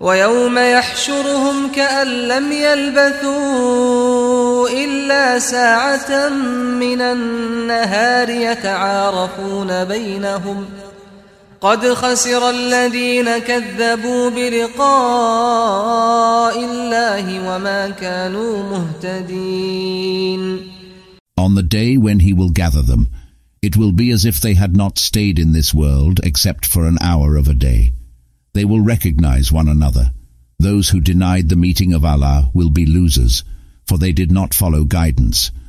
ويوم يحشرهم كأن لم يلبثوا إلا ساعة من النهار يتعارفون بينهم قد خسر الذين كذبوا بلقاء الله وما كانوا مهتدين. On the day when he will gather them, it will be as if they had not stayed in this world except for an hour of a day. They will recognize one another. Those who denied the meeting of Allah will be losers, for they did not follow guidance.